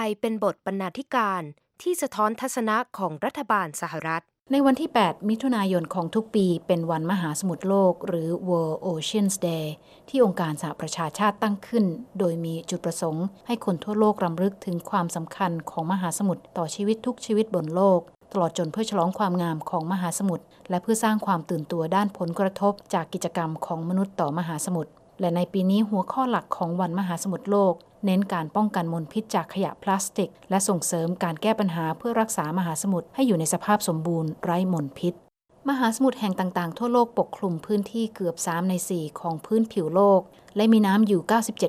เป็นบทบรรณาธิการที่สะท้อนทัศนะของรัฐบาลสหรัฐในวันที่ 8 มิถุนายนของทุกปีเป็นวันมหาสมุทรโลกหรือ World Oceans Day ที่องค์การสหประชาชาติตั้งขึ้นโดยมีจุดประสงค์ให้คนทั่วโลกรำลึกถึงความสำคัญของมหาสมุทรต่อชีวิตทุกชีวิตบนโลกตลอดจนเพื่อฉลองความงามของมหาสมุทรและเพื่อสร้างความตื่นตัวด้านผลกระทบจากกิจกรรมของมนุษย์ต่อมหาสมุทรและในปีนี้หัวข้อหลักของวันมหาสมุทรโลกเน้นการป้องกันมลพิษจากขยะพลาสติกและส่งเสริมการแก้ปัญหาเพื่อรักษามหาสมุทรให้อยู่ในสภาพสมบูรณ์ไร้มลพิษมหาสมุทรแห่งต่างๆทั่วโลกปกคลุมพื้นที่เกือบ3 ใน 4ของพื้นผิวโลกและมีน้ำอยู่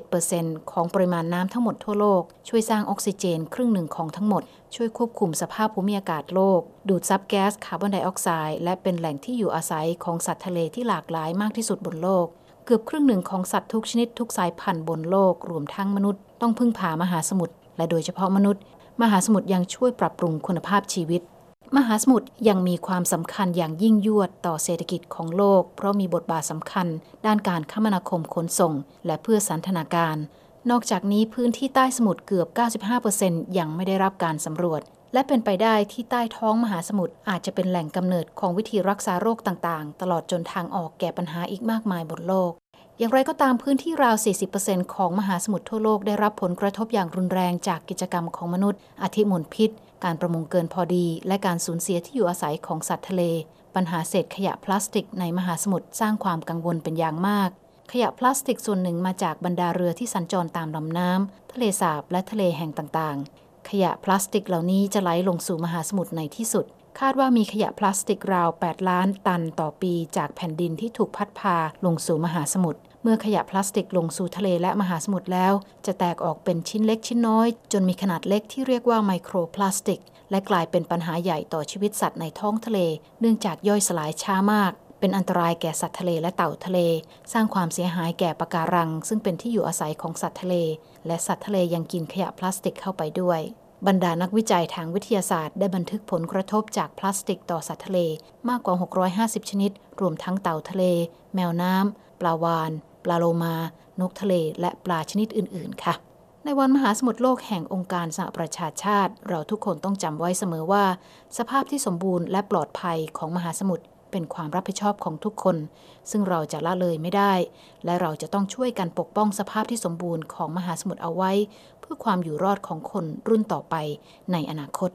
97% ของปริมาณน้ำทั้งหมดทั่วโลกช่วยสร้างออกซิเจนครึ่งหนึ่งของทั้งหมดช่วยควบคุมสภาพภูมิอากาศโลกดูดซับแก๊สคาร์บอนไดออกไซด์และเป็นแหล่งที่อยู่อาศัยของสัตว์ทะเลที่หลากหลายมากที่สุดบนโลกเกือบครึ่งหนึ่งของสัตว์ทุกชนิดทุกสายพันธุ์บนโลกรวมทั้งมนุษย์ต้องพึ่งพามหาสมุทรและโดยเฉพาะมนุษย์มหาสมุทรยังช่วยปรับปรุงคุณภาพชีวิตมหาสมุทรยังมีความสำคัญอย่างยิ่งยวดต่อเศรษฐกิจของโลกเพราะมีบทบาทสำคัญด้านการคมนาคมขนส่งและเพื่อสันทนาการนอกจากนี้พื้นที่ใต้สมุทรเกือบ 95% ยังไม่ได้รับการสำรวจและเป็นไปได้ที่ใต้ท้องมหาสมุทรอาจจะเป็นแหล่งกำเนิดของวิธีรักษาโรคต่างๆตลอดจนทางออกแก่ปัญหาอีกมากมายบนโลกอย่างไรก็ตามพื้นที่ราว 40% ของมหาสมุทรทั่วโลกได้รับผลกระทบอย่างรุนแรงจากกิจกรรมของมนุษย์อาทิมลพิษการประมงเกินพอดีและการสูญเสียที่อยู่อาศัยของสัตว์ทะเลปัญหาเศษขยะพลาสติกในมหาสมุทรสร้างความกังวลเป็นอย่างมากขยะพลาสติกส่วนหนึ่งมาจากบรรดาเรือที่สัญจรตามลำน้ำทะเลสาบและทะเลแห่งต่างๆขยะพลาสติกเหล่านี้จะไหลลงสู่มหาสมุทรในที่สุดคาดว่ามีขยะพลาสติกราว 8 ล้านตันต่อปีจากแผ่นดินที่ถูกพัดพาลงสู่มหาสมุทรเมื่อขยะพลาสติกลงสู่ทะเลและมหาสมุทรแล้วจะแตกออกเป็นชิ้นเล็กชิ้นน้อยจนมีขนาดเล็กที่เรียกว่าไมโครพลาสติกและกลายเป็นปัญหาใหญ่ต่อชีวิตสัตว์ในท้องทะเลเนื่องจากย่อยสลายช้ามากเป็นอันตรายแก่สัตว์ทะเลและเต่าทะเลสร้างความเสียหายแก่ปะการังซึ่งเป็นที่อยู่อาศัยของสัตว์ทะเลและสัตว์ทะเลยังกินขยะพลาสติกเข้าไปด้วยบรรดานักวิจัยทางวิทยาศาสตร์ได้บันทึกผลกระทบจากพลาสติกต่อสัตว์ทะเลมากกว่า650ชนิดรวมทั้งเต่าทะเลแมวน้ำปลาวาฬปลาโลมานกทะเลและปลาชนิดอื่นๆค่ะในวันมหาสมุทรโลกแห่งองค์การสหประชาชาติเราทุกคนต้องจำไว้เสมอว่าสภาพที่สมบูรณ์และปลอดภัยของมหาสมุทรเป็นความรับผิดชอบของทุกคนซึ่งเราจะละเลยไม่ได้และเราจะต้องช่วยกันปกป้องสภาพที่สมบูรณ์ของมหาสมุทรเอาไว้เพื่อความอยู่รอดของคนรุ่นต่อไปในอนาคต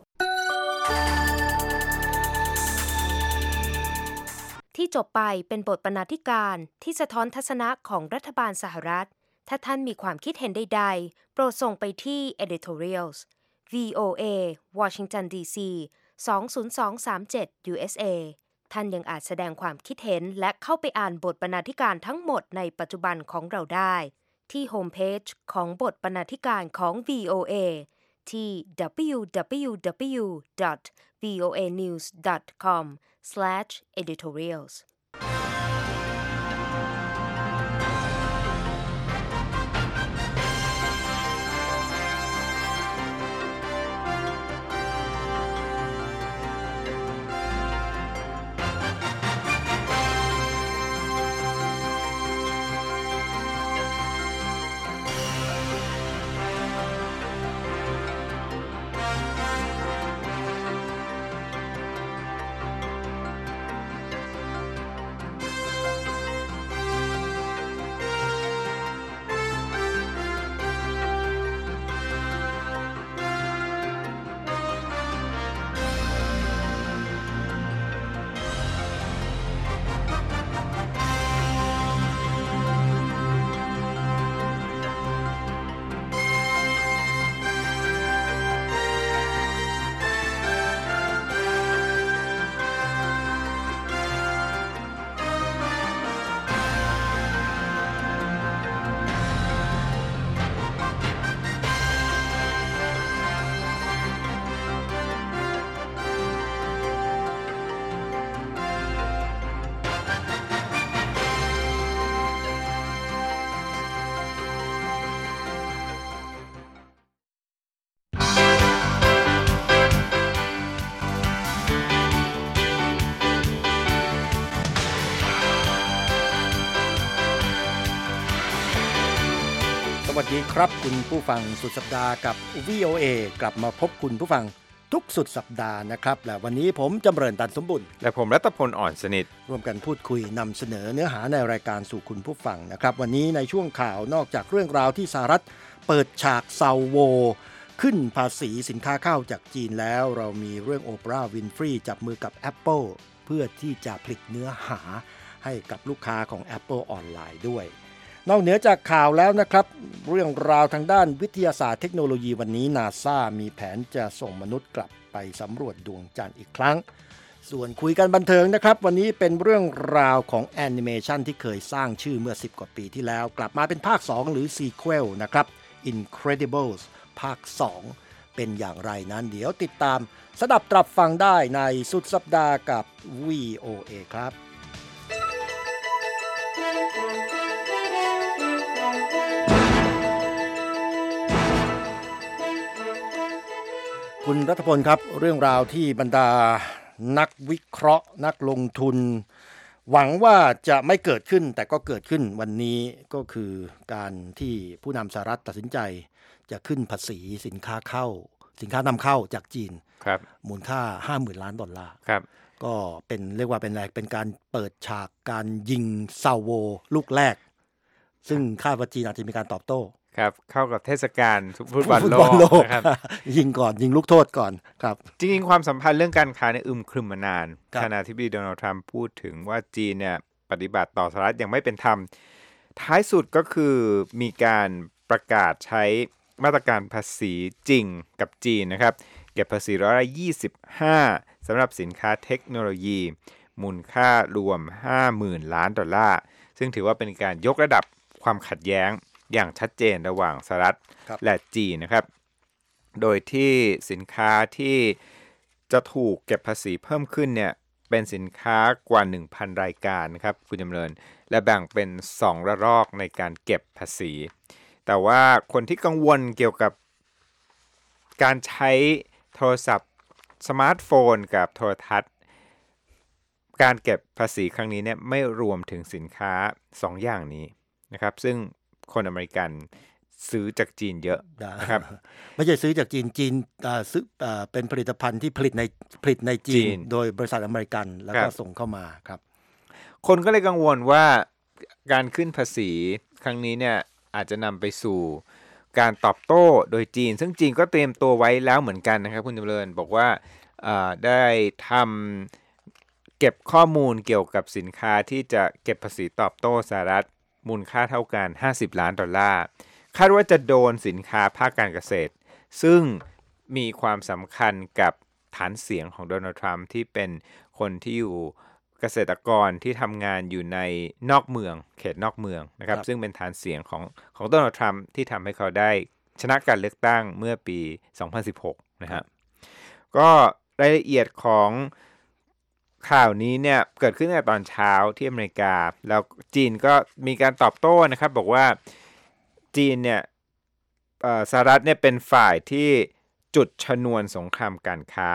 ที่จบไปเป็นบทบรรณาธิการที่สะท้อนทัศนะของรัฐบาลสหรัฐถ้าท่านมีความคิดเห็นใดๆโปรดส่งไปที่ editorials VOA Washington DC 20237 USA ท่านยังอาจแสดงความคิดเห็นและเข้าไปอ่านบทบรรณาธิการทั้งหมดในปัจจุบันของเราได้ที่โฮมเพจของบทบรรณาธิการของ VOA ที่ www.voanews.com/editorials วัสดีครับคุณผู้ฟังสุดสัปดาห์กับ VOA กลับมาพบคุณผู้ฟังทุกสุดสัปดาห์นะครับและวันนี้ผมจำเริญตันสมบุญและผมรัตพลอ่อนสนิทร่วมกันพูดคุยนำเสนอเนื้อหาในรายการสู่คุณผู้ฟังนะครับวันนี้ในช่วงข่าวนอกจากเรื่องราวที่สหรัฐเปิดฉากเซาโวขึ้นภาษีสินค้าข้าวจากจีนแล้วเรามีเรื่องโอปราห์วินฟรีจับมือกับ Apple เพื่อที่จะผลิตเนื้อหาให้กับลูกค้าของ Apple ออนไลน์ด้วยนอกเหนือจากข่าวแล้วนะครับเรื่องราวทางด้านวิทยาศาสตร์เทคโนโลยีวันนี้ NASA มีแผนจะส่งมนุษย์กลับไปสำรวจดวงจันทร์อีกครั้งส่วนคุยกันบันเทิงนะครับวันนี้เป็นเรื่องราวของแอนิเมชันที่เคยสร้างชื่อเมื่อ10กว่าปีที่แล้วกลับมาเป็นภาค2หรือซีเควลนะครับ Incredibles ภาค2เป็นอย่างไรนั้นเดี๋ยวติดตามสดับตรับฟังได้ในสุดสัปดาห์กับ VOA ครับคุณรัฐพลครับเรื่องราวที่บรรดานักวิเคราะห์นักลงทุนหวังว่าจะไม่เกิดขึ้นแต่ก็เกิดขึ้นวันนี้ก็คือการที่ผู้นำสหรัฐตัดสินใจจะขึ้นภาษีสินค้านำเข้าจากจีนมูลค่า 50,000 ล้านดอลลาร์ก็เป็นเรียกว่าเป็นการเปิดฉากการยิงเซาโวลูกแรกซึ่งคาดว่าจีนอาจจะมีการตอบโต้ครับเข้ากับเทศกาลฟุตบอลโลกนะครับยิงลูกโทษก่อนครับจริงๆความสัมพันธ์เรื่องการค้าเนี่ยครึมมานานประธานาธิบดีโดนัลด์ทรัมป์พูดถึงว่าจีนเนี่ยปฏิบัติต่อสหรัฐอย่างไม่เป็นธรรมท้ายสุดก็คือมีการประกาศใช้มาตรการภาษีจริงกับจีนนะครับเก็บภาษี25%สำหรับสินค้าเทคโนโลยีมูลค่ารวม 50,000 ล้านดอลลาร์ซึ่งถือว่าเป็นการยกระดับความขัดแย้งอย่างชัดเจนระหว่างสหรัฐและจีนนะครับโดยที่สินค้าที่จะถูกเก็บภาษีเพิ่มขึ้นเนี่ยเป็นสินค้ากว่า 1,000 รายการนะครับคุณจำเริญและแบ่งเป็น2ระลอกในการเก็บภาษีแต่ว่าคนที่กังวลเกี่ยวกับการใช้โทรศัพท์สมาร์ทโฟนกับโทรทัศน์การเก็บภาษีครั้งนี้เนี่ยไม่รวมถึงสินค้า2อย่างนี้นะครับซึ่งคนอเมริกันซื้อจากจีนเยอะนะครับไม่ใช่ซื้อจากจีนซื้อเป็นผลิตภัณฑ์ที่ผลิตในจีนโดยบริษัทอเมริกันแล้วก็ส่งเข้ามาครับคนก็เลยกังวลว่าการขึ้นภาษีครั้งนี้เนี่ยอาจจะนำไปสู่การตอบโต้โดยจีนซึ่งจีนก็เตรียมตัวไว้แล้วเหมือนกันนะครับคุณจำเริญบอกว่าได้ทำเก็บข้อมูลเกี่ยวกับสินค้าที่จะเก็บภาษีตอบโต้สหรัฐมูลค่าเท่ากัน50 ล้านดอลลาร์คาดว่าจะโดนสินค้าภาคการเกษตรซึ่งมีความสำคัญกับฐานเสียงของโดนัลด์ทรัมป์ที่เป็นคนที่อยู่เกษตรกรที่ทำงานอยู่ในนอกเมืองเขตนอกเมืองนะครับซึ่งเป็นฐานเสียงของโดนัลด์ทรัมป์ที่ทำให้เขาได้ชนะการเลือกตั้งเมื่อปี 2016 นะครับก็รายละเอียดของข่าวนี้เนี่ยเกิดขึ้นในตอนเช้าที่อเมริกาแล้วจีนก็มีการตอบโต้นะครับบอกว่าจีนเนี่ยสหรัฐเนี่ยเป็นฝ่ายที่จุดชนวนสงครามการค้า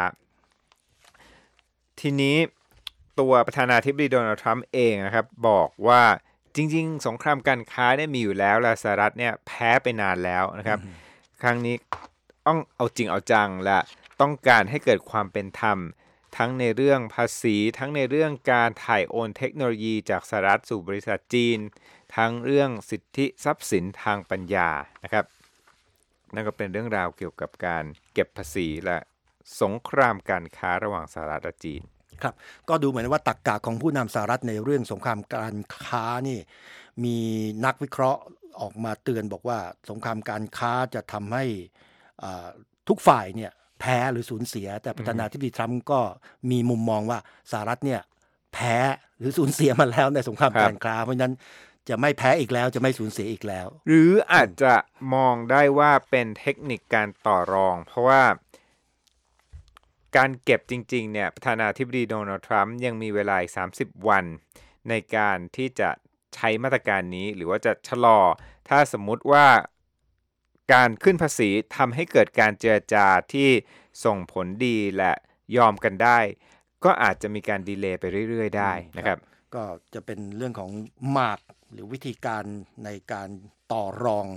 ทีนี้ตัวประธานาธิบดีโดนัลด์ทรัมป์เองนะครับบอกว่าจริงๆสงครามการค้าเนี่ยมีอยู่แล้วและสหรัฐเนี่ยแพ้ไปนานแล้วนะครับครั้งนี้ต้องเอาจริงเอาจังและต้องการให้เกิดความเป็นธรรมทั้งในเรื่องภาษีทั้งในเรื่องการถ่ายโอนเทคโนโลยีจากสหรัฐสู่บริษัทจีนทั้งเรื่องสิทธิทรัพย์สินทางปัญญานะครับนั่นก็เป็นเรื่องราวเกี่ยวกับการเก็บภาษีและสงครามการค้าระหว่างสหรัฐและจีนครับก็ดูเหมือนว่าตรรกะของผู้นำสหรัฐในเรื่องสงครามการค้านี่มีนักวิเคราะห์ออกมาเตือนบอกว่าสงครามการค้าจะทำให้ทุกฝ่ายเนี่ยแพ้หรือสูญเสียแต่ประธานาธิบดีทรัมป์ก็มีมุมมองว่าสหรัฐเนี่ยแพ้หรือสูญเสียมาแล้วในสงครามการค้าเพราะฉะนั้นจะไม่แพ้อีกแล้วจะไม่สูญเสียอีกแล้วหรืออาจจะมองได้ว่าเป็นเทคนิคการต่อรองเพราะว่าการเก็บจริงๆเนี่ยประธานาธิบดีโดนัลด์ทรัมป์ยังมีเวลา30 วันในการที่จะใช้มาตรการนี้หรือว่าจะชะลอถ้าสมมุติว่าการขึ้นภาษีทำให้เกิดการเจรจาที่ส่งผลดีและยอมกันได้ก็อาจจะมีการดีเลย์ไปเรื่อยๆได้นะครับก็ จะเป็นเรื่องของหมากหรือวิธีการในการต่อรอง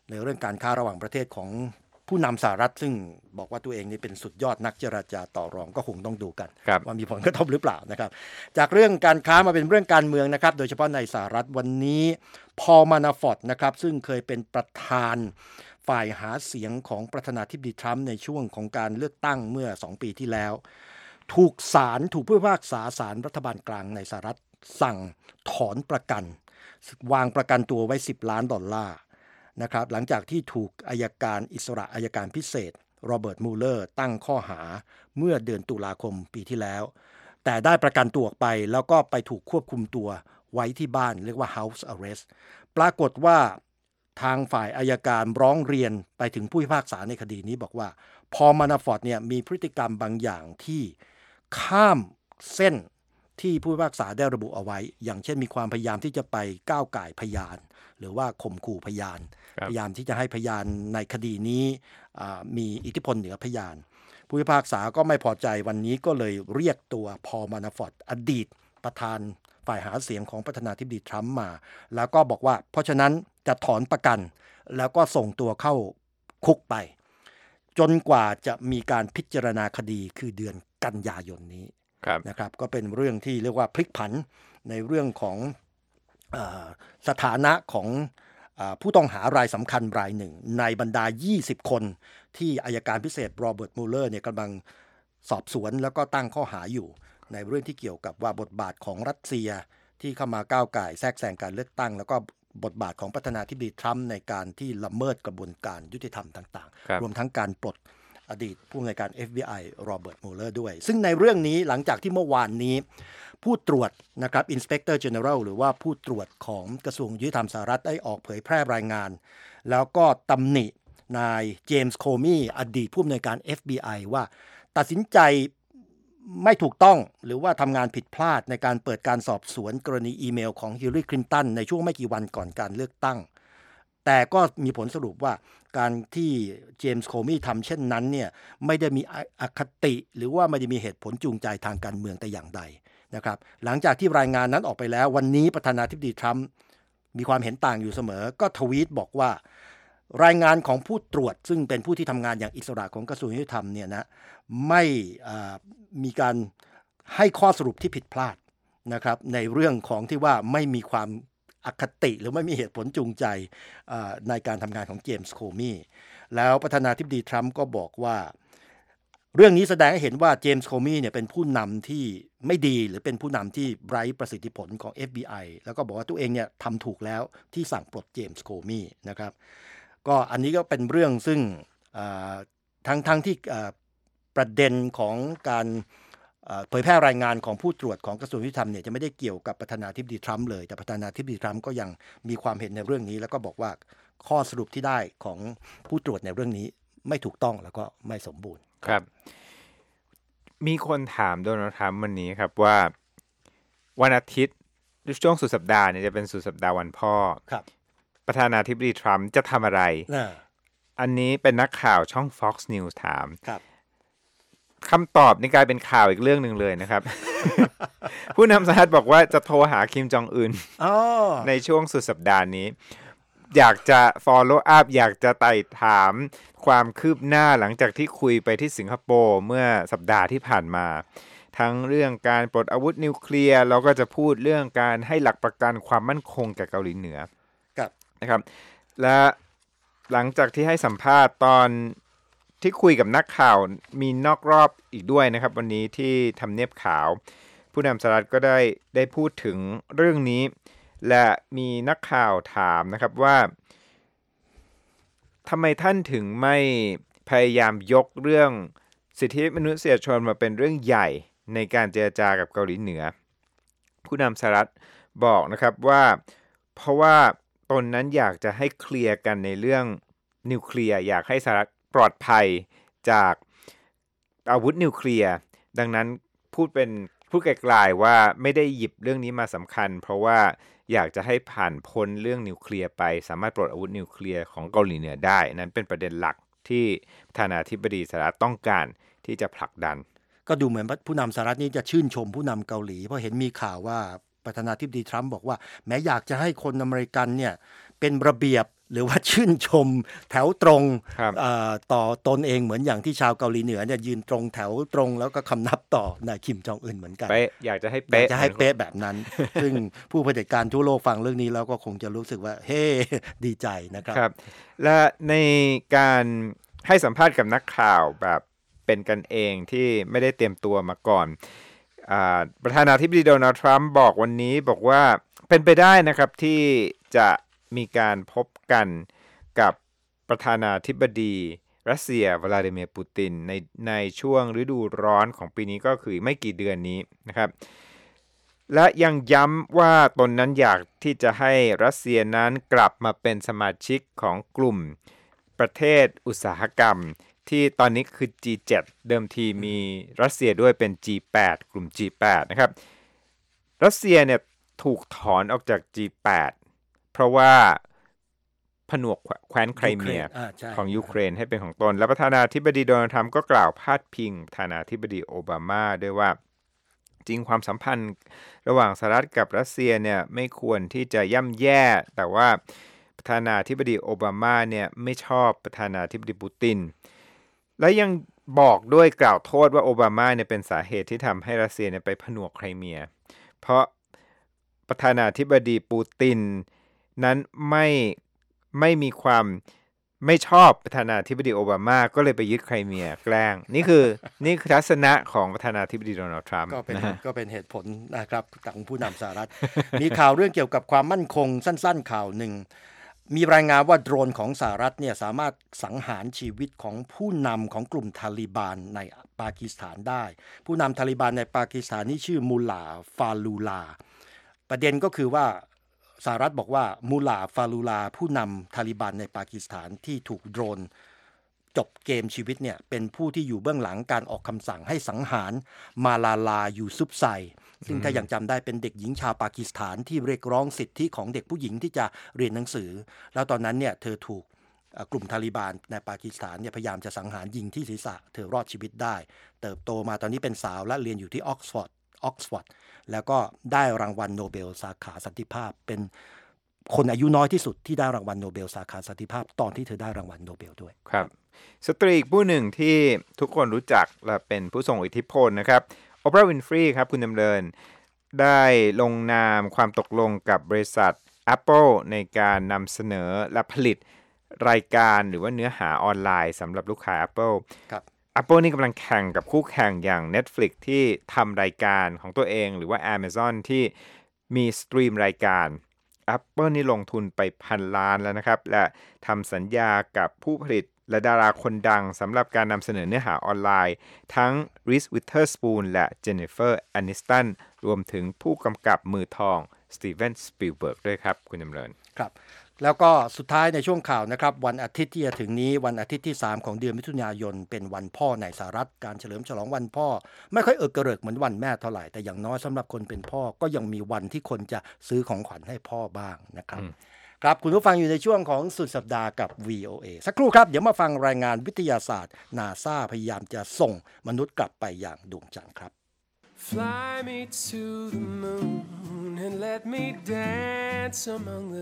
ในเรื่องการค้าระหว่างประเทศของผู้นำสหรัฐซึ่งบอกว่าตัวเองนี่เป็นสุดยอดนักเจรจาต่อรองก็คงต้องดูกันว่ามีผลกระทบหรือเปล่านะครับจากเรื่องการค้ามาเป็นเรื่องการเมืองนะครับโดยเฉพาะในสหรัฐวันนี้พอล มานาฟอร์ตนะครับซึ่งเคยเป็นประธานฝ่ายหาเสียงของประธานาธิบดีทรัมป์ในช่วงของการเลือกตั้งเมื่อ2 ปีที่แล้วถูกผู้พิพากษาศาลรัฐบาลกลางในสหรัฐสั่งถอนประกันวางประกันตัวไว้$10 ล้านนะครับหลังจากที่ถูกอัยการอิสระอัยการพิเศษโรเบิร์ตมูเลอร์ตั้งข้อหาเมื่อเดือนตุลาคมปีที่แล้วแต่ได้ประกันตัวออกไปแล้วก็ไปถูกควบคุมตัวไว้ที่บ้านเรียกว่า House Arrest ปรากฏว่าทางฝ่ายอัยการร้องเรียนไปถึงผู้พิพากษาในคดีนี้บอกว่าพอล มานาฟอร์ตเนี่ยมีพฤติกรรมบางอย่างที่ข้ามเส้นที่ผู้พิพากษาได้ระบุเอาไว้อย่างเช่นมีความพยายามที่จะไปก้าวก่ายพยานหรือว่าข่มขู่พยานพยายามที่จะให้พยานในคดีนี้มีอิทธิพลเหนือพยานผู้พิพากษาก็ไม่พอใจวันนี้ก็เลยเรียกตัวพอล มานาฟอร์ตอดีตประธานฝ่ายหาเสียงของประธานาธิบดีทรัมป์มาแล้วก็บอกว่าเพราะฉะนั้นจะถอนประกันแล้วก็ส่งตัวเข้าคุกไปจนกว่าจะมีการพิจารณาคดีคือเดือนกันยายนนี้นะครับก็เป็นเรื่องที่เรียกว่าพลิกผันในเรื่องของสถานะของผู้ต้องหารายสำคัญรายหนึ่งในบรรดา20 คนที่อัยการพิเศษโรเบิร์ตมูเลอร์เนี่ยกำลังสอบสวนแล้วก็ตั้งข้อหาอยู่ในเรื่องที่เกี่ยวกับว่าบทบาทของรัสเซียที่เข้ามาก้าวก่ายแทรกแซงการเลือกตั้งแล้วก็บทบาทของประธานาธิบดีทรัมป์ในการที่ละเมิดกระบวนการยุติธรรมต่างๆรวมทั้งการปลดอดีตผู้อำนวยการ FBI โรเบิร์ตมูเลอร์ด้วยซึ่งในเรื่องนี้หลังจากที่เมื่อวานนี้ผู้ตรวจนะครับ Inspector General หรือว่าผู้ตรวจของกระทรวงยุติธรรมสหรัฐได้ออกเผยแพร่รายงานแล้วก็ตำหนินายเจมส์โคมี่อดีตผู้อำนวยการ FBI ว่าตัดสินใจไม่ถูกต้องหรือว่าทำงานผิดพลาดในการเปิดการสอบสวนกรณีอีเมลของฮิลลารีคลินตันในช่วงไม่กี่วันก่อนการเลือกตั้งแต่ก็มีผลสรุปว่าการที่เจมส์โคมี่ทำเช่นนั้นเนี่ยไม่ได้มีอคติหรือว่าไม่ได้มีเหตุผลจูงใจทางการเมืองแต่อย่างใดนะครับหลังจากที่รายงานนั้นออกไปแล้ววันนี้ประธานาธิบดีทรัมป์มีความเห็นต่างอยู่เสมอก็ทวีตบอกว่ารายงานของผู้ตรวจซึ่งเป็นผู้ที่ทำงานอย่างอิสระของกระทรวงยุติธรรมเนี่ยนะไม่มีการให้ข้อสรุปที่ผิดพลาดนะครับในเรื่องของที่ว่าไม่มีความอคติหรือไม่มีเหตุผลจูงใจในการทำงานของเจมส์โคมี่แล้วประธานาธิบดีทรัมป์ก็บอกว่าเรื่องนี้แสดงให้เห็นว่าเจมส์โคมี่เนี่ยเป็นผู้นำที่ไม่ดีหรือเป็นผู้นำที่ไร้ประสิทธิผลของ FBI แล้วก็บอกว่าตัวเองเนี่ยทำถูกแล้วที่สั่งปลดเจมส์โคมี่นะครับก็อันนี้ก็เป็นเรื่องซึ่งทั้งที่ประเด็นของการเผยแพร่รายงานของผู้ตรวจของกระทรวงยุติธรรมเนี่ยจะไม่ได้เกี่ยวกับประธานาธิบดีทรัมป์เลยแต่ประธานาธิบดีทรัมป์ก็ยังมีความเห็นในเรื่องนี้แล้วก็บอกว่าข้อสรุปที่ได้ของผู้ตรวจในเรื่องนี้ไม่ถูกต้องแล้วก็ไม่สมบูรณ์ครับมีคนถามโดนัลด์ทรัมป์วันนี้ครับว่าวันอาทิตย์ช่วงสุดสัปดาห์เนี่ยจะเป็นสุดสัปดาห์วันพ่อประธานาธิบดีทรัมป์จะทำอะไรอันนี้เป็นนักข่าวช่อง Fox News ถามคำตอบนี่กลายเป็นข่าวอีกเรื่องหนึ่งเลยนะครับ ผู้นำสหรัฐบอกว่าจะโทรหาคิมจองอึนในช่วงสุดสัปดาห์นี้อยากจะ follow up อยากจะไต่ถามความคืบหน้าหลังจากที่คุยไปที่สิงคโปร์เมื่อสัปดาห์ที่ผ่านมาทั้งเรื่องการปลดอาวุธนิวเคลียร์แล้วก็จะพูดเรื่องการให้หลักประกันความมั่นคงแก่เกาหลีเหนือนะครับและหลังจากที่ให้สัมภาษณ์ตอนที่คุยกับนักข่าวมีนอกรอบอีกด้วยนะครับวันนี้ที่ทำเนียบขาวผู้นำสหรัฐก็ได้พูดถึงเรื่องนี้และมีนักข่าวถามนะครับว่าทำไมท่านถึงไม่พยายามยกเรื่องสิทธิมนุษยชนมาเป็นเรื่องใหญ่ในการเจรจากับเกาหลีเหนือผู้นำสหรัฐบอกนะครับว่าเพราะว่าตนนั้นอยากจะให้เคลียร์กันในเรื่องนิวเคลียร์อยากให้สหรัฐปลอดภัยจากอาวุธนิวเคลียร์ดังนั้นพูดไกลๆว่าไม่ได้หยิบเรื่องนี้มาสำคัญเพราะว่าอยากจะให้ผ่านพ้นเรื่องนิวเคลียร์ไปสามารถปลดอาวุธนิวเคลียร์ของเกาหลีเหนือได้นั้นเป็นประเด็นหลักที่ประธานาธิบดีสหรัฐต้องการที่จะผลักดันก็ดูเหมือนผู้นำสหรัฐนี่จะชื่นชมผู้นำเกาหลีเพราะเห็นมีข่าวว่าประธานาธิบดีทรัมป์บอกว่าแม้อยากจะให้คนอเมริกันเนี่ยเป็นระเบียบหรือว่าชื่นชมแถวตรงต่อตนเองเหมือนอย่างที่ชาวเกาหลีเหนือเนี่ยยืนตรงแถวตรงแล้วก็คำนับต่อนายคิมจองอึนเหมือนกันอยากจะให้เป๊ะแบบนั้น ซึ่งผู้เผด็จการทั่วโลกฟังเรื่องนี้แล้วก็คงจะรู้สึกว่าเฮ้ดีใจนะครับและในการให้สัมภาษณ์กับนักข่าวแบบเป็นกันเองที่ไม่ได้เตรียมตัวมาก่อนประธานาธิบดีโดนัลด์ทรัมป์บอกวันนี้บอกว่าเป็นไปได้นะครับที่จะมีการพบกันกับประธานาธิบดีรัสเซียวลาดิเมียร์ปูตินในช่วงฤดูร้อนของปีนี้ก็คือไม่กี่เดือนนี้นะครับและยังย้ำว่าตนนั้นอยากที่จะให้รัสเซียนั้นกลับมาเป็นสมาชิกของกลุ่มประเทศอุตสาหกรรมที่ตอนนี้คือ G7 เดิมทีมีรัสเซียด้วยเป็น G8 กลุ่ม G8 นะครับรัสเซียเนี่ยถูกถอนออกจาก G8 เพราะว่าผนวกแคว้นไครเมียของยูเครนให้เป็นของตนและประธานาธิบดีโดนัลด์ทรัมป์ก็กล่าวพาดพิงประธานาธิบดีโอบามาด้วยว่าจริงความสัมพันธ์ระหว่างสหรัฐกับรัสเซียเนี่ยไม่ควรที่จะย่ำแย่แต่ว่าประธานาธิบดีโอบามาเนี่ยไม่ชอบประธานาธิบดีปูตินและยังบอกด้วยกล่าวโทษว่าโอบามาเนี่ยเป็นสาเหตุที่ทำให้รัสเซียเนี่ยไปผนวกไครเมียเพราะประธานาธิบดีปูตินนั้นไม่มีความไม่ชอบประธานาธิบดีโอบามาก็เลยไปยึดไครเมียแกล้งนี่คือทัศนะของประธานาธิบดีโดนัลด์ทรัมป์ก็เป็นเหตุผลนะครับของผู้นำสหรัฐ มีข่าวเรื่องเกี่ยวกับความมั่นคงสั้นๆข่าวหนึ่งมีรายงานว่าโดรนของสหรัฐเนี่ยสามารถสังหารชีวิตของผู้นำของกลุ่มตาลิบันในปากีสถานได้ผู้นำตาลิบันในปากีสถานนี่ชื่อมูลาฟาลูลาประเด็นก็คือว่าสหรัฐบอกว่ามูลาฟาลูลาผู้นำตาลิบันในปากีสถานที่ถูกโดรนจบเกมชีวิตเนี่ยเป็นผู้ที่อยู่เบื้องหลังการออกคำสั่งให้สังหารมาลาลายูซุฟไซซึ่งถ้ายังจำได้เป็นเด็กหญิงชาวปากีสถานที่เรียกร้องสิทธิของเด็กผู้หญิงที่จะเรียนหนังสือแล้วตอนนั้นเนี่ยเธอถูกกลุ่มตาลิบันในปากีสถานเนี่ยพยายามจะสังหารยิงที่ศีรษะเธอรอดชีวิตได้เติบโตมาตอนนี้เป็นสาวและเรียนอยู่ที่ออกซฟอร์ดแล้วก็ได้รางวัลโนเบลสาขาสันติภาพเป็นคนอายุน้อยที่สุดที่ได้รางวัลโนเบลสาขาสันติภาพตอนที่เธอได้รางวัลโนเบลด้วยครับสตรีอีกผู้หนึ่งที่ทุกคนรู้จักและเป็นผู้ทรงอิทธิพลนะครับโอปราห์ วินฟรีครับคุณดำเนินได้ลงนามความตกลงกับบริษัท Apple ในการนำเสนอและผลิตรายการหรือว่าเนื้อหาออนไลน์สำหรับลูกค้า Apple ครับ Apple นี่กำลังแข่งกับคู่แข่งอย่าง Netflix ที่ทำรายการของตัวเองหรือว่า Amazon ที่มีสตรีมรายการ Apple นี่ลงทุนไป1,000 ล้านแล้วนะครับและทำสัญญากับผู้ผลิตและดาราคนดังสำหรับการนำเสนอเนื้อหาออนไลน์ทั้ง Reese Witherspoon และ Jennifer Aniston รวมถึงผู้กำกับมือทองสตีเวนสปิลเบิร์กด้วยครับคุณดำเนินครับแล้วก็สุดท้ายในช่วงข่าวนะครับวันอาทิตย์ที่จะถึงนี้วันอาทิตย์ที่3ของเดือนมิถุนายนเป็นวันพ่อในสหรัฐการเฉลิมฉลองวันพ่อไม่ค่อยกระเริกเหมือนวันแม่เท่าไหร่แต่อย่างน้อยสำหรับคนเป็นพ่อก็ยังมีวันที่คนจะซื้อของขวัญให้พ่อบ้างนะครับครับคุณผู้ฟังอยู่ในช่วงของสุดสัปดาห์กับ VOA สักครู่ครับเดี๋ยวมาฟังรายงานวิทยาศาสตร์ NASA พยายามจะส่งมนุษย์กลับไปอย่างดวงจันทร์ครับ Fly me to the moon and let me dance among the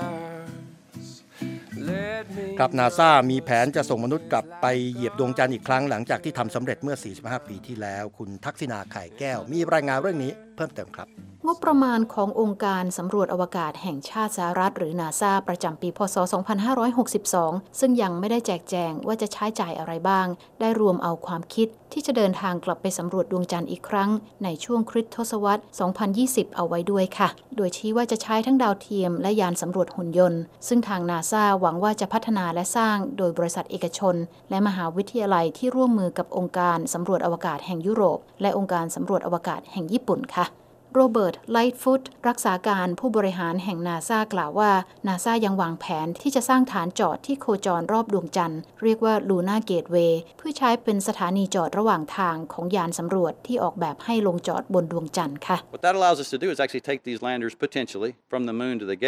stars ครับ NASA มีแผนจะส่งมนุษย์กลับไปเหยียบดวงจันทร์อีกครั้งหลังจากที่ทำสำเร็จเมื่อ45ปีที่แล้วคุณทักษิณาไข่แก้วมีรายงานเรื่องนี้เพิ่มเติมครับงบประมาณขององค์การสำรวจอวกาศแห่งชาติสหรัฐหรือ NASA ประจำปีพ.ศ. 2562 ซึ่งยังไม่ได้แจกแจงว่าจะใช้จ่ายอะไรบ้างได้รวมเอาความคิดที่จะเดินทางกลับไปสำรวจดวงจันทร์อีกครั้งในช่วงคริสตศตวรรษ 2020 เอาไว้ด้วยค่ะโดยชี้ว่าจะใช้ทั้งดาวเทียมและยานสำรวจหุ่นยนต์ซึ่งทาง NASA หวังว่าจะพัฒนาและสร้างโดยบริษัทเอกชนและมหาวิทยาลัยที่ร่วมมือกับองค์การสำรวจอวกาศแห่งยุโรปและองค์การสำรวจอวกาศแห่งญี่ปุ่นค่ะโรเบิร์ต ไลท์ฟุตรักษาการผู้บริหารแห่ง NASA กล่าวว่า NASA ยังวางแผนที่จะสร้างฐานจอดที่โคจรรอบดวงจันทร์เรียกว่า Luna Gateway เพื่อใช้เป็นสถานีจอดระหว่างทางของยานสำรวจที่ออกแบบให้ลงจอดบนดวงจันทร์ค่ะ What that allows us to do is actually take these landers potentially from the moon to the gateway.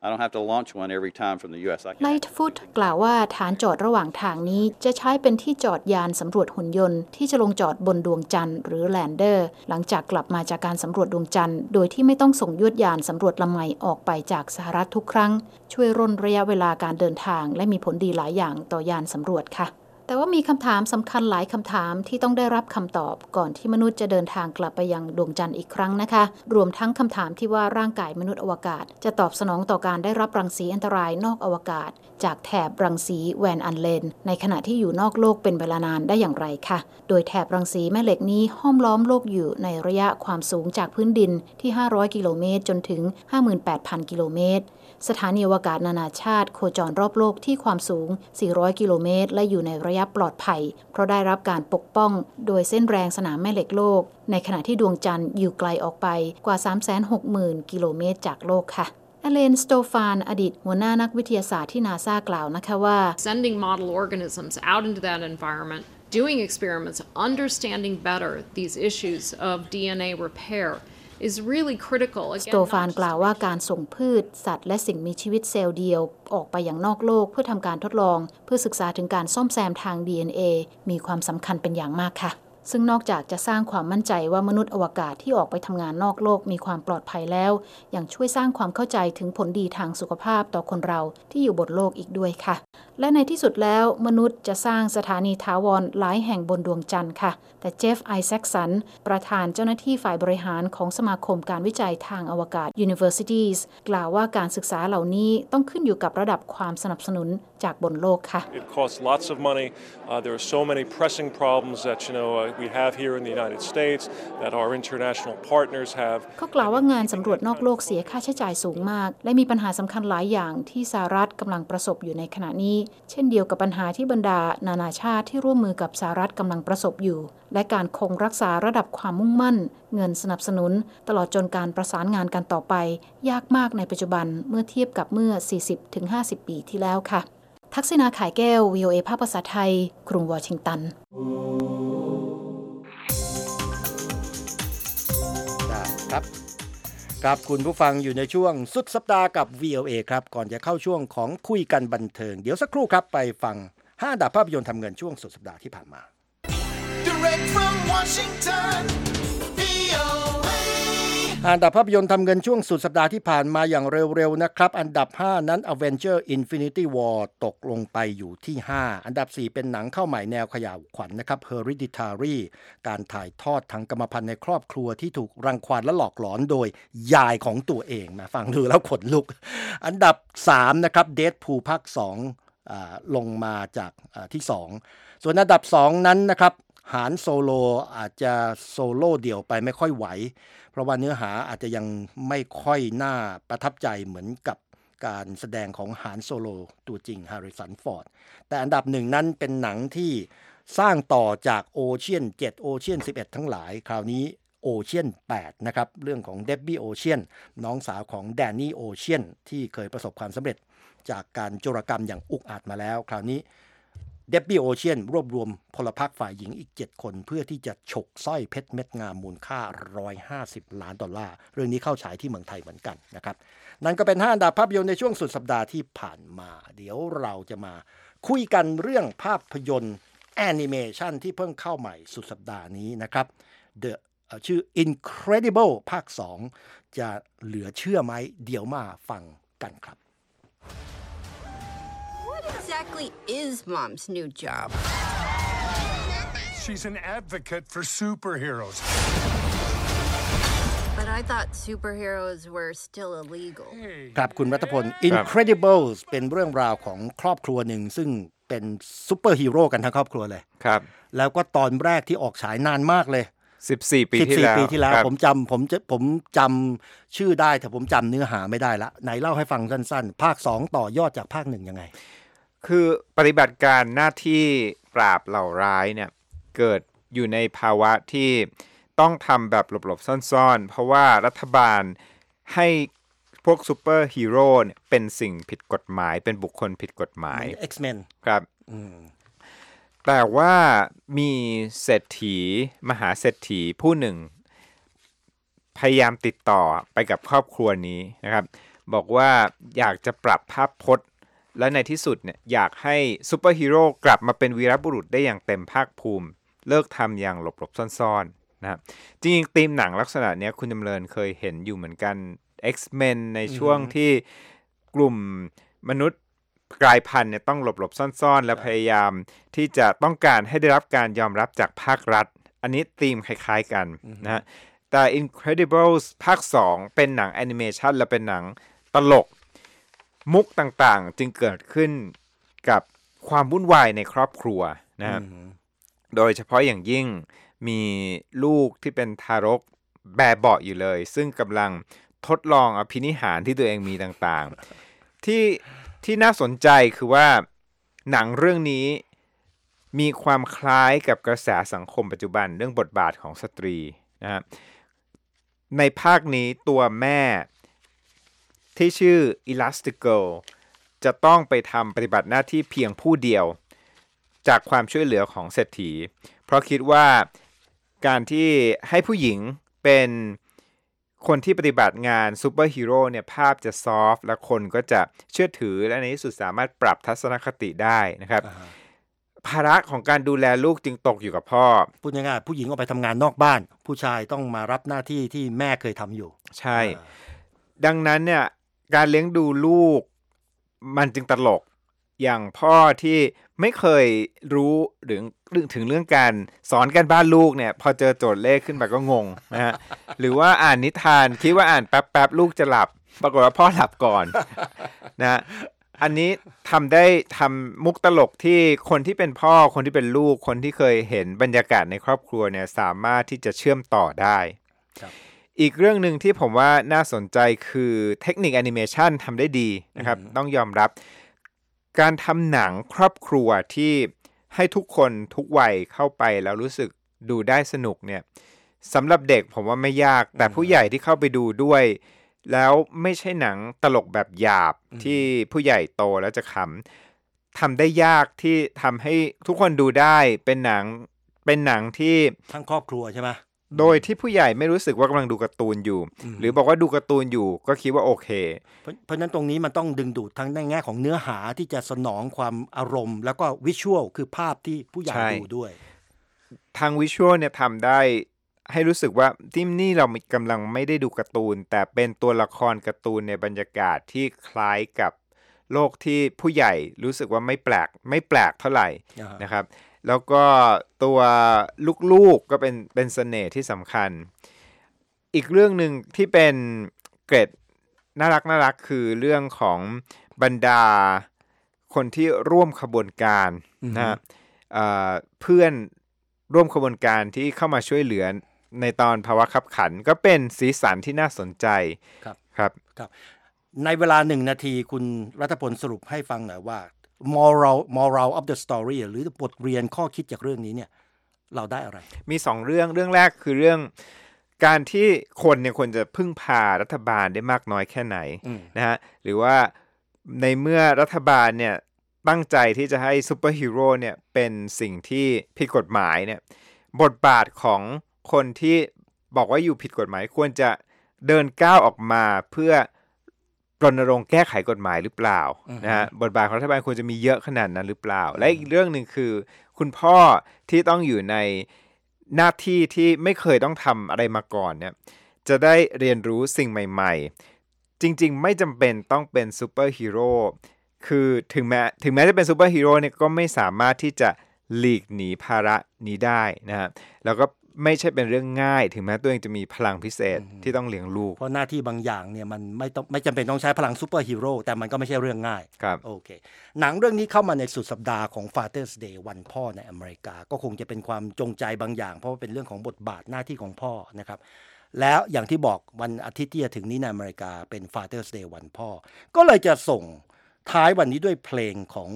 I don't have to launch one every time from the US. Lightfoot กล่าวว่าฐานจอดระหว่างทางนี้จะใช้เป็นที่จอดยานสำรวจหุ่นยนต์ที่จะลงจอดบนดวงจันทร์หรือแลนเดอร์หลังจากกลับมาจากการสำรวจดวงจันทร์โดยที่ไม่ต้องส่งยวดยานสำรวจลำใหม่ออกไปจากสหรัฐทุกครั้งช่วยร่นระยะเวลาการเดินทางและมีผลดีหลายอย่างต่อยานสำรวจค่ะแต่ว่ามีคำถามสำคัญหลายคำถามที่ต้องได้รับคำตอบก่อนที่มนุษย์จะเดินทางกลับไปยังดวงจันทร์อีกครั้งนะคะรวมทั้งคำถามที่ว่าร่างกายมนุษย์อวกาศจะตอบสนองต่อการได้รับรังสีอันตรายนอกอวกาศจากแถบรังสีแวนอันเลนในขณะที่อยู่นอกโลกเป็นเวลานานได้อย่างไรค่ะโดยแถบรังสีแม่เหล็กนี้ห้อมล้อมโลกอยู่ในระยะความสูงจากพื้นดินที่500กิโลเมตรจนถึง 58,000 กิโลเมตรสถานีอวกาศนานาชาติโคจรรอบโลกที่ความสูง400กิโลเมตรและอยู่ในระยะปลอดภัยเพราะได้รับการปกป้องโดยเส้นแรงสนามแม่เหล็กโลกในขณะที่ดวงจันทร์อยู่ไกลออกไปกว่า 360,000 กิโลเมตรจากโลกค่ะอเลน สโตฟานอดีตหัวหน้านักวิทยาศาสตร์ที่นาซากล่าวนะคะว่า Sending model organisms out into that environment, doing experiments, understanding better these issues of DNA repair is really critical. สโตฟานกล่าวว่าการส่งพืชสัตว์และสิ่งมีชีวิตเซลล์เดียวออกไปอย่างนอกโลกเพื่อทำการทดลองเพื่อศึกษาถึงการซ่อมแซมทาง DNA มีความสำคัญเป็นอย่างมากค่ะซึ่งนอกจากจะสร้างความมั่นใจว่ามนุษย์อวกาศที่ออกไปทำงานนอกโลกมีความปลอดภัยแล้วยังช่วยสร้างความเข้าใจถึงผลดีทางสุขภาพต่อคนเราที่อยู่บนโลกอีกด้วยค่ะและในที่สุดแล้วมนุษย์จะสร้างสถานีถาวรหลายแห่งบนดวงจันทร์ค่ะแต่เจฟไอแซคสันประธานเจ้าหน้าที่ฝ่ายบริหารของสมาคมการวิจัยทางอวกาศ Universities กล่าวว่าการศึกษาเหล่านี้ต้องขึ้นอยู่กับระดับความสนับสนุนจากบนโลกค่ะ It costs lots of money. There are so many pressing problems that we have here in the United States that our international partners have. เขากล่าวว่างานสำรวจนอกโลกเสียค่าใช้จ่ายสูงมากและมีปัญหาสำคัญหลายอย่างที่สหรัฐกำลังประสบอยู่ในขณะนี้เช่นเดียวกับปัญหาที่บรรดานานาชาติที่ร่วมมือกับสหรัฐกำลังประสบอยู่และการคงรักษาระดับความมุ่งมั่นเงินสนับสนุนตลอดจนการประสานงานกันต่อไปยากมากในปัจจุบันเมื่อเทียบกับเมื่อ 40-50 ปีที่แล้วค่ะทักษิณา ข่ายแก้ว VOA ภาคภาษาไทยกรุงวอชิงตันครับคุณผู้ฟังอยู่ในช่วงสุดสัปดาห์กับ VOA ครับก่อนจะเข้าช่วงของคุยกันบันเทิงเดี๋ยวสักครู่ครับไปฟัง5 อันดับภาพยนตร์ทำเงินช่วงสุดสัปดาห์ที่ผ่านมา Direct from Washington, VOA อันดับภาพยนตร์ทำเงินช่วงสุดสัปดาห์ที่ผ่านมาอย่างเร็วๆนะครับอันดับ5นั้น Avengers Infinity War ตกลงไปอยู่ที่5อันดับ4เป็นหนังเข้าใหม่แนวเขย่าวขวัญนะครับ Hereditary การถ่ายทอดทางกรรมพันธุ์ในครอบครัวที่ถูกรังควานและหลอกหลอนโดยยายของตัวเองนะฟังดูแล้วขนลุกอันดับ3นะครับ Deadpool ภาค2ลงมาจากที่2ส่วนอันดับ2นั้นนะครับหานโซโลอาจจะโซโล่เดี่ยวไปไม่ค่อยไหวเพราะว่าเนื้อหาอาจจะยังไม่ค่อยน่าประทับใจเหมือนกับการแสดงของหานโซโลตัวจริงแฮร์ริสันฟอร์ดแต่อันดับ1นั้นเป็นหนังที่สร้างต่อจากโอเชียน7โอเชียน11ทั้งหลายคราวนี้โอเชียน8นะครับเรื่องของเดบบี้โอเชียนน้องสาวของแดนนี่โอเชียนที่เคยประสบความสำเร็จจากการโจรกรรมอย่างอุกอาจมาแล้วคราวนี้เดบบี้โอเชียนรวบรวมพลพรรคฝ่ายหญิงอีก7คนเพื่อที่จะฉกสร้อยเพชรเม็ดงามมูลค่า$150 ล้านเรื่องนี้เข้าฉายที่เมืองไทยเหมือนกันนะครับนั่นก็เป็น5 อันดับภาพยนตร์ในช่วงสุดสัปดาห์ที่ผ่านมาเดี๋ยวเราจะมาคุยกันเรื่องภาพยนตร์แอนิเมชันที่เพิ่งเข้าใหม่สุดสัปดาห์นี้นะครับชื่อ Incredible ภาค2จะเหลือเชื่อไหมเดี๋ยวมาฟังกันครับ What exactly is Mom's new job? She's an advocate for superheroes. But I thought superheroes were still illegal. ครับคุณรัตพล Incredibles เป็นเรื่องราวของครอบครัวหนึ่งซึ่งเป็นซูเปอร์ฮีโร่กันทั้งครอบครัวเลยครับแล้วก็ตอนแรกที่ออกฉายนานมากเลย 14 ปีที่แล้วผมจำชื่อได้แต่ผมจำเนื้อหาไม่ได้ละไหนเล่าให้ฟังสั้นๆภาค2ต่อยอดจากภาค1ยังไงคือปฏิบัติการหน้าที่ปราบเหล่าร้ายเนี่ยเกิดอยู่ในภาวะที่ต้องทำแบบหลบๆซ่อนๆเพราะว่ารัฐบาลให้พวกซูเปอร์ฮีโร่เนี่ยเป็นสิ่งผิดกฎหมายเป็นบุคคลผิดกฎหมาย X-Men ครับแต่ว่ามีเศรษฐีมหาเศรษฐีผู้หนึ่งพยายามติดต่อไปกับครอบครัวนี้นะครับบอกว่าอยากจะปรับภาพพจน์และในที่สุดเนี่ยอยากให้ซูเปอร์ฮีโร่กลับมาเป็นวีรบุรุษได้อย่างเต็มภาคภูมิเลิกทำอย่างหลบๆซ่อนๆนะครับจริงๆธีมหนังลักษณะนี้คุณจำเริญเคยเห็นอยู่เหมือนกัน X-Men ในช่วงที่กลุ่มมนุษย์กลายพันธุ์เนี่ยต้องหลบๆซ่อนๆและพยายามที่จะต้องการให้ได้รับการยอมรับจากภาครัฐอันนี้ธีมคล้ายๆกันนะฮะแต่ Incredibles ภาค2เป็นหนังแอนิเมชันและเป็นหนังตลกมุกต่างๆจึงเกิดขึ้นกับความวุ่นวายในครอบครัวนะครับโดยเฉพาะอย่างยิ่งมีลูกที่เป็นทารกแบเบาะอยู่เลยซึ่งกำลังทดลองอภินิหารที่ตัวเองมีต่างๆที่น่าสนใจคือว่าหนังเรื่องนี้มีความคล้ายกับกระแสสังคมปัจจุบันเรื่องบทบาทของสตรีนะครับในภาคนี้ตัวแม่ที่ชื่อ Elastigirl จะต้องไปทำปฏิบัติหน้าที่เพียงผู้เดียวจากความช่วยเหลือของเศรษฐีเพราะคิดว่าการที่ให้ผู้หญิงเป็นคนที่ปฏิบัติงานซูเปอร์ฮีโร่เนี่ยภาพจะซอฟต์และคนก็จะเชื่อถือและในที่สุดสามารถปรับทัศนคติได้นะครับภาระของการดูแลลูกจึงตกอยู่กับพ่อพูดง่ายๆผู้หญิงออกไปทำงานนอกบ้านผู้ชายต้องมารับหน้าที่ที่แม่เคยทำอยู่ใช่ดังนั้นเนี่ยการเลี้ยงดูลูกมันจึงตลกอย่างพ่อที่ไม่เคยรู้ถึงเรื่องการสอนการบ้านลูกเนี่ยพอเจอโจทย์เลขขึ้นมาก็งงนะฮะหรือว่าอ่านนิทานคิดว่าอ่านแป๊บๆลูกจะหลับปรากฏว่าพ่อหลับก่อนนะอันนี้ทำมุกตลกที่คนที่เป็นพ่อคนที่เป็นลูกคนที่เคยเห็นบรรยากาศในครอบครัวเนี่ยสามารถที่จะเชื่อมต่อได้อีกเรื่องหนึ่งที่ผมว่าน่าสนใจคือเทคนิคแอนิเมชันทำได้ดีนะครับต้องยอมรับการทำหนังครอบครัวที่ให้ทุกคนทุกวัยเข้าไปแล้วรู้สึกดูได้สนุกเนี่ยสำหรับเด็กผมว่าไม่ยากแต่ผู้ใหญ่ที่เข้าไปดูด้วยแล้วไม่ใช่หนังตลกแบบหยาบที่ผู้ใหญ่โตแล้วจะขำทำได้ยากที่ทำให้ทุกคนดูได้เป็นหนังที่ทั้งครอบครัวใช่ไหมโดยที่ผู้ใหญ่ไม่รู้สึกว่ากำลังดูการ์ตูนอยู่หรือบอกว่าดูการ์ตูนอยู่ก็คิดว่าโอเคเพราะนั้นตรงนี้มันต้องดึงดูดทั้งในแง่ของเนื้อหาที่จะสนองความอารมณ์แล้วก็วิชวลคือภาพที่ผู้ใหญ่ดูด้วยทางวิชวลเนี่ยทำได้ให้รู้สึกว่าที่นี่เรากำลังไม่ได้ดูการ์ตูนแต่เป็นตัวละครการ์ตูนในบรรยากาศที่คล้ายกับโลกที่ผู้ใหญ่รู้สึกว่าไม่แปลกเท่าไหร่นะครับแล้วก็ตัวลูกๆก็เป็นเสน่ห์ที่สำคัญอีกเรื่องหนึ่งที่เป็นเกร็ดน่ารักคือเรื่องของบรรดาคนที่ร่วมขบวนการนะเพื่อนร่วมขบวนการที่เข้ามาช่วยเหลือในตอนภาวะคับขันก็เป็นสีสันที่น่าสนใจครับในเวลา1 นาทีคุณรัฐพลสรุปให้ฟังหน่อยว่าmoral of the story หรือบทเรียนข้อคิดจากเรื่องนี้เนี่ยเราได้อะไรมี2เรื่องแรกคือเรื่องการที่คนเนี่ยควรจะพึ่งพารัฐบาลได้มากน้อยแค่ไหนนะฮะหรือว่าในเมื่อรัฐบาลเนี่ยตั้งใจที่จะให้ซูเปอร์ฮีโร่เนี่ยเป็นสิ่งที่ผิดกฎหมายเนี่ยบทบาทของคนที่บอกว่าอยู่ผิดกฎหมายควรจะเดินก้าวออกมาเพื่อรณรงค์แก้ไขกฎหมายหรือเปล่านะฮะบทบาทของรัฐบาลควรจะมีเยอะขนาดนั้นหรือเปล่าและอีกเรื่องหนึ่งคือคุณพ่อที่ต้องอยู่ในหน้าที่ที่ไม่เคยต้องทำอะไรมาก่อนเนี่ยจะได้เรียนรู้สิ่งใหม่ๆจริงๆไม่จำเป็นต้องเป็นซูเปอร์ฮีโร่คือถึงแม้จะเป็นซูเปอร์ฮีโร่เนี่ยก็ไม่สามารถที่จะหลีกหนีภาระนี้ได้นะฮะแล้วก็ไม่ใช่เป็นเรื่องง่ายถึงแม้ตัวเองจะมีพลังพิเศษที่ต้องเลี้ยงลูกเพราะหน้าที่บางอย่างเนี่ยมันไม่จำเป็นต้องใช้พลังซูเปอร์ฮีโร่แต่มันก็ไม่ใช่เรื่องง่ายครับโอเคหนังเรื่องนี้เข้ามาในสุดสัปดาห์ของ Father's Day วันพ่อในอเมริกาก็คงจะเป็นความจงใจบางอย่างเพราะว่าเป็นเรื่องของบทบาทหน้าที่ของพ่อนะครับแล้วอย่างที่บอกวันอาทิตย์ที่จะถึงนี้ในอเมริกาเป็น Father's Day วันพ่อก็เลยจะส่งท้ายวันนี้ด้วยเพลงของ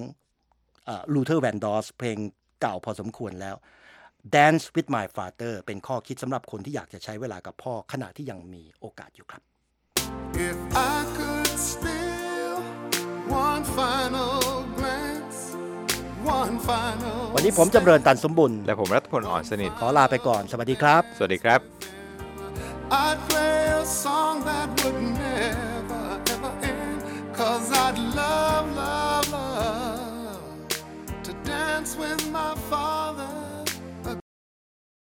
Luther Vandross เพลงเก่าพอสมควรแล้วDance with my father เป็นข้อคิดสำหรับคนที่อยากจะใช้เวลากับพ่อขณะที่ยังมีโอกาสอยู่ครับ If I could steal one final glance, one final วันนี้ผมจำเริญตันสมบุญและผมรัฐพลอ่อนสนิทขอลาไปก่อนสวัสดีครับสวัสดีครับ I'd play a song that would never ever 'cause I'd love, love, love to dance with my father